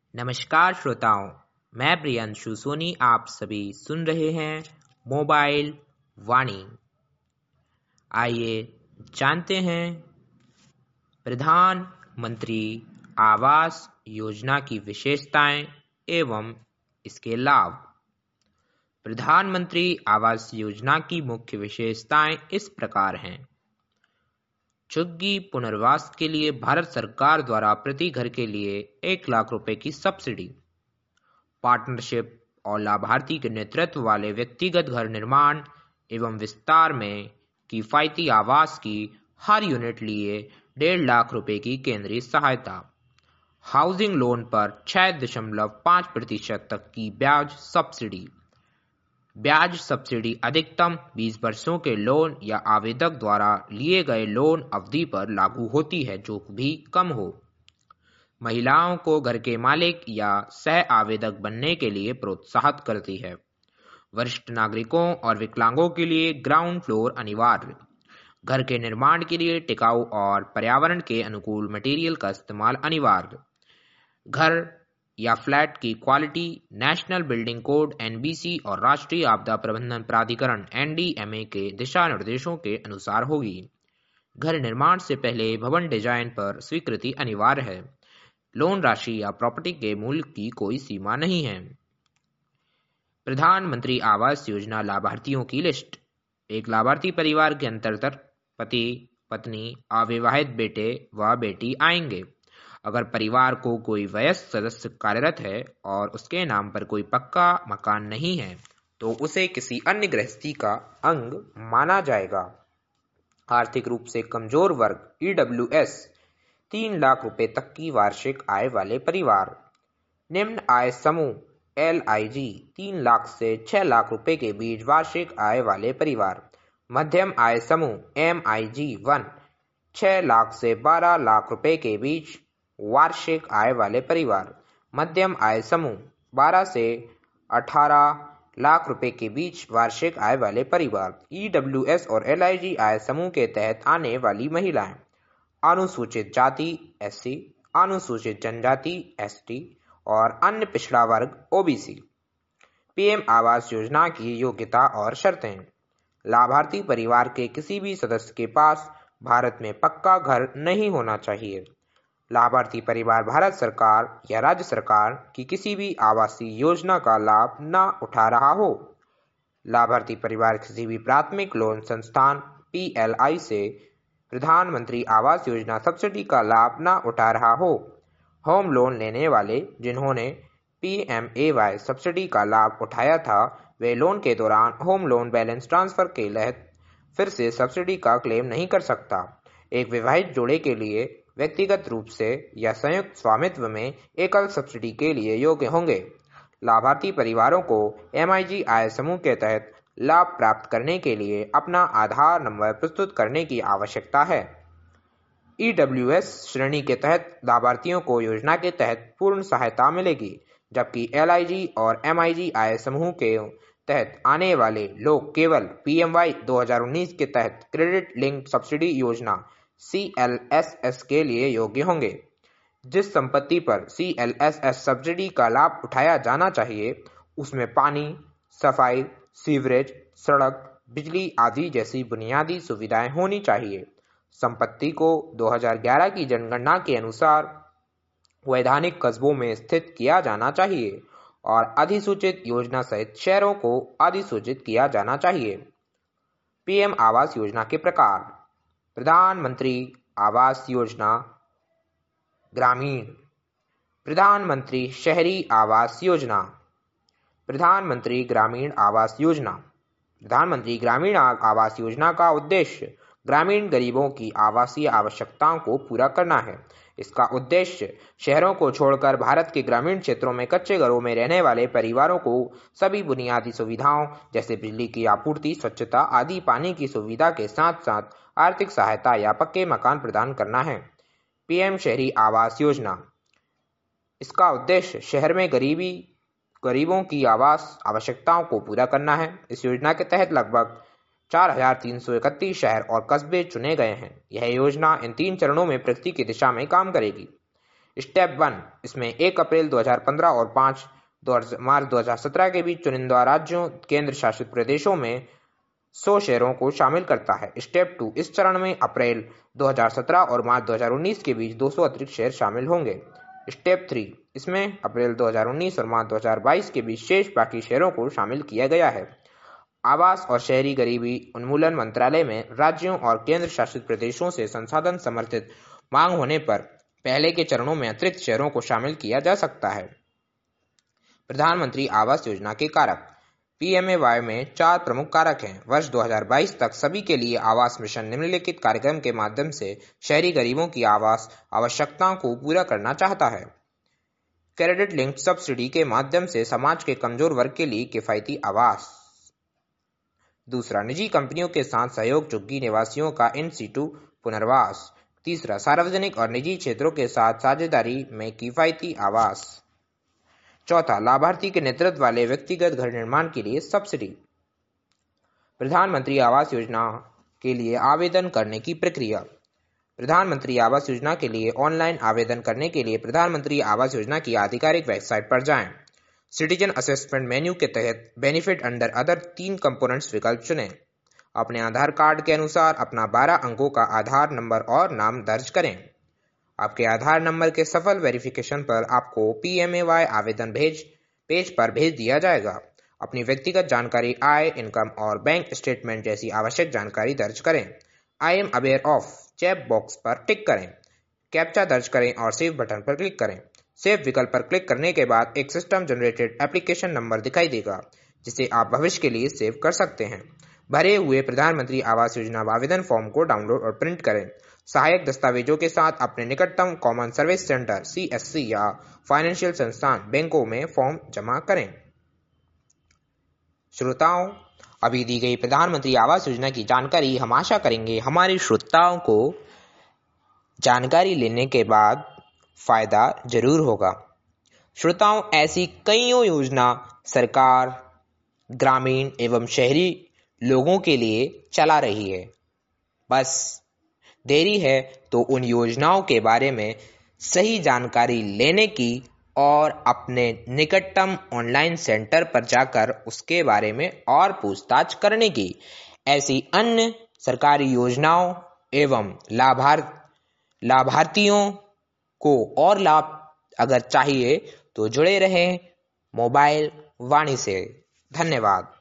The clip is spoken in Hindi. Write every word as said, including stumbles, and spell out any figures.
नमस्कार श्रोताओं, मैं प्रियंशु सोनी आप सभी सुन रहे हैं मोबाइल वाणी। आइए जानते हैं प्रधानमंत्री आवास योजना की विशेषताएं एवं इसके लाभ। प्रधानमंत्री आवास योजना की मुख्य विशेषताएं इस प्रकार हैं। झुग्गी पुनर्वास के लिए भारत सरकार द्वारा प्रति घर के लिए एक लाख रुपए की सब्सिडी। पार्टनरशिप और लाभार्थी के नेतृत्व वाले व्यक्तिगत घर निर्माण एवं विस्तार में किफायती आवास की हर यूनिट लिए डेढ़ लाख रुपए की केंद्रीय सहायता। हाउसिंग लोन पर छह दशमलव पाँच प्रतिशत तक की ब्याज सब्सिडी। ब्याज सब्सिडी अधिकतम बीस वर्षों के लोन या आवेदक द्वारा लिए गए लोन अवधि पर लागू होती है जो भी कम हो। महिलाओं को घर के मालिक या सह आवेदक बनने के लिए प्रोत्साहित करती है। वरिष्ठ नागरिकों और विकलांगों के लिए ग्राउंड फ्लोर अनिवार्य। घर के निर्माण के लिए टिकाऊ और पर्यावरण के अनुकूल मटेरियल का इस्तेमाल अनिवार्य। घर या फ्लैट की quality national building code N B C और राष्ट्रीय आपदा प्रबंधन प्राधिकरण एन डी एम ए के दिशा निर्देशों के अनुसार होगी। घर निर्माण से पहले भवन डिजाइन पर स्वीकृति अनिवार्य है। लोन राशि या प्रॉपर्टी के मूल्य की कोई सीमा नहीं है। प्रधानमंत्री आवास योजना लाभार्थियों की लिस्ट। एक लाभार्थी परिवार के अंतर्गत पति, पत्नी, अविवाहित बेटे व बेटी आएंगे। अगर परिवार को कोई वयस्क सदस्य कार्यरत है और उसके नाम पर कोई पक्का मकान नहीं है तो उसे किसी अन्य गृहस्थी का अंग माना जाएगा। आर्थिक रूप से कमजोर वर्ग ई डब्ल्यू एस तीन लाख रुपए तक की वार्षिक आय वाले परिवार। निम्न आय समूह एल आई जी तीन लाख से छह लाख रुपए के बीच वार्षिक आय वाले परिवार। मध्यम आय समूह एम आई जी वन छह लाख से बारह लाख रुपए के बीच वार्षिक आय वाले परिवार। मध्यम आय समूह बारह से अठारह लाख रुपए के बीच वार्षिक आय वाले परिवार। ई डब्ल्यू एस और एल आई जी आय समूह के तहत आने वाली महिलाएं। अनुसूचित जाति एस सी, अनुसूचित जनजाति एस टी और अन्य पिछड़ा वर्ग O B C. PM Awas Yojana की योग्यता और शर्तें। लाभार्थी परिवार के किसी भी सदस्य के पास भारत में पक्का घर नहीं होना चाहिए। लाभार्थी परिवार भारत सरकार या राज्य सरकार की किसी भी आवासीय योजना का लाभ न उठा रहा हो। लाभार्थी परिवार किसी भी प्राथमिक लोन संस्थान पी एल आई से प्रधानमंत्री आवास योजना सब्सिडी का लाभ न उठा रहा हो। होम लोन लेने वाले जिन्होंने P M A Y subsidy का लाभ उठाया था वे लोन के दौरान होम लोन बैलेंस ट्रांसफर के तहत फिर से सब्सिडी का क्लेम नहीं कर सकता। एक विवाहित जोड़े के लिए व्यक्तिगत रूप से या संयुक्त स्वामित्व में एकल सब्सिडी के लिए योग्य होंगे। लाभार्थी परिवारों को एम आई जी आय समूह के तहत लाभ प्राप्त करने के लिए अपना आधार नंबर प्रस्तुत करने की आवश्यकता है। ई डब्ल्यू एस श्रेणी के तहत लाभार्थियों को योजना के तहत पूर्ण सहायता मिलेगी, जबकि एल आई जी और एम आई जी आय समूह के तहत आने वाले लोग केवल पी एम वाई दो हज़ार उन्नीस के तहत क्रेडिट लिंक सब्सिडी योजना सी एल एस एस के लिए योग्य होंगे। जिस संपत्ति पर C L S S subsidy का लाभ उठाया जाना चाहिए उसमें पानी, सफाई, सीवरेज, सड़क, बिजली आदि जैसी बुनियादी सुविधाएं होनी चाहिए। संपत्ति को दो हज़ार ग्यारह की जनगणना के अनुसार वैधानिक कस्बों में स्थित किया जाना चाहिए और अधिसूचित योजना सहित शहरों को अधिसूचित किया जाना चाहिए। पीएम आवास योजना के प्रकार। प्रधानमंत्री आवास योजना ग्रामीण, प्रधानमंत्री शहरी आवास योजना, प्रधानमंत्री ग्रामीण आवास योजना। प्रधानमंत्री ग्रामीण आवास योजना का उद्देश्य ग्रामीण गरीबों की आवासीय आवश्यकताओं को पूरा करना है। इसका उद्देश्य शहरों को छोड़कर भारत के ग्रामीण क्षेत्रों में कच्चे घरों में रहने वाले परिवारों को सभी बुनियादी सुविधाओं जैसे बिजली की आपूर्ति, स्वच्छता आदि पानी की सुविधा के साथ साथ आर्थिक सहायता या पक्के मकान प्रदान करना है। पीएम शहरी आवास योजना। इसका उद्देश्य शहर में गरीबी गरीबों की आवास आवश्यकताओं को पूरा करना है। इस योजना के तहत लगभग चार हजार तीन सौ इकतीस शहर और कस्बे चुने गए हैं। यह योजना इन तीन चरणों में प्रगति की दिशा में काम करेगी। स्टेप वन, इसमें एक अप्रैल दो हज़ार पंद्रह और पाँच मार्च दो हज़ार सत्रह के बीच चुनिंदा राज्यों केंद्र शासित प्रदेशों में सौ शहरों को शामिल करता है। स्टेप टू, इस चरण में अप्रैल दो हज़ार सत्रह और मार्च दो हज़ार उन्नीस के बीच दो सौ अतिरिक्त शहर शामिल होंगे। स्टेप थ्री, इसमें अप्रैल दो हज़ार उन्नीस और मार्च दो हज़ार बाईस के बीच शेष बाकी शहरों को शामिल किया गया है। आवास और शहरी गरीबी उन्मूलन मंत्रालय में राज्यों और केंद्र शासित प्रदेशों से संसाधन समर्थित मांग होने पर पहले के चरणों में अतिरिक्त शहरों को शामिल किया जा सकता है। प्रधानमंत्री आवास योजना के कारक। पीएमएवाई में चार प्रमुख कारक हैं। वर्ष दो हज़ार बाईस तक सभी के लिए आवास मिशन निम्नलिखित कार्यक्रम के माध्यम से शहरी गरीबों की आवास आवश्यकताओं को पूरा करना चाहता है। क्रेडिट लिंक्ड सब्सिडी के माध्यम से समाज के कमजोर वर्ग के लिए किफायती आवास। दूसरा, निजी कंपनियों के साथ सहयोग झुग्गी निवासियों का इन सीटू पुनर्वास। तीसरा, सार्वजनिक और निजी क्षेत्रों के साथ साझेदारी में किफायती आवास। चौथा, लाभार्थी के नेतृत्व वाले व्यक्तिगत घर निर्माण के लिए सब्सिडी। प्रधानमंत्री आवास योजना के लिए आवेदन करने की प्रक्रिया। प्रधानमंत्री आवास योजना के लिए ऑनलाइन आवेदन करने के लिए प्रधानमंत्री आवास योजना की आधिकारिक वेबसाइट पर जाएं। सिटीजन असेसमेंट मेन्यू के तहत बेनिफिट अंडर अदर तीन कंपोनेंट्स विकल्प चुनें। अपने आधार कार्ड के अनुसार अपना बारह अंकों का आधार नंबर और नाम दर्ज करें। आपके आधार नंबर के सफल वेरिफिकेशन पर आपको पीएमएवाई आवेदन भेज पेज पर भेज दिया जाएगा। अपनी व्यक्तिगत जानकारी, आय, इनकम और बैंक स्टेटमेंट जैसी आवश्यक जानकारी दर्ज करें। I am aware of check box पर टिक करें। कैप्चा दर्ज करें और सेव बटन पर क्लिक करें। सेव विकल्प पर क्लिक करने के बाद एक सिस्टम जनरेटेड एप्लीकेशन नंबर दिखाई देगा, जिसे आप भविष्य के लिए सेव कर सकते हैं। भरे हुए प्रधानमंत्री आवास योजना आवेदन फॉर्म को डाउनलोड और प्रिंट करें। सहायक दस्तावेजों के साथ अपने निकटतम कॉमन सर्विस सेंटर सीएससी या फाइनेंशियल संस्थान बैंकों में फॉर्म जमा करें। श्रोताओं, अभी दी गई प्रधानमंत्री आवास योजना की जानकारी हम आशा करेंगे हमारे श्रोताओं को जानकारी लेने के बाद फायदा जरूर होगा। श्रोताओं, ऐसी कईयों योजना सरकार ग्रामीण एवं शहरी लोगों के लिए चला रही है। बस देरी है तो उन योजनाओं के बारे में सही जानकारी लेने की और अपने निकटतम ऑनलाइन सेंटर पर जाकर उसके बारे में और पूछताछ करने की। ऐसी अन्य सरकारी योजनाओं एवं लाभार्थ लाभार्थियों को और लाभ अगर चाहिए तो जुड़े रहें मोबाइल वाणी से। धन्यवाद।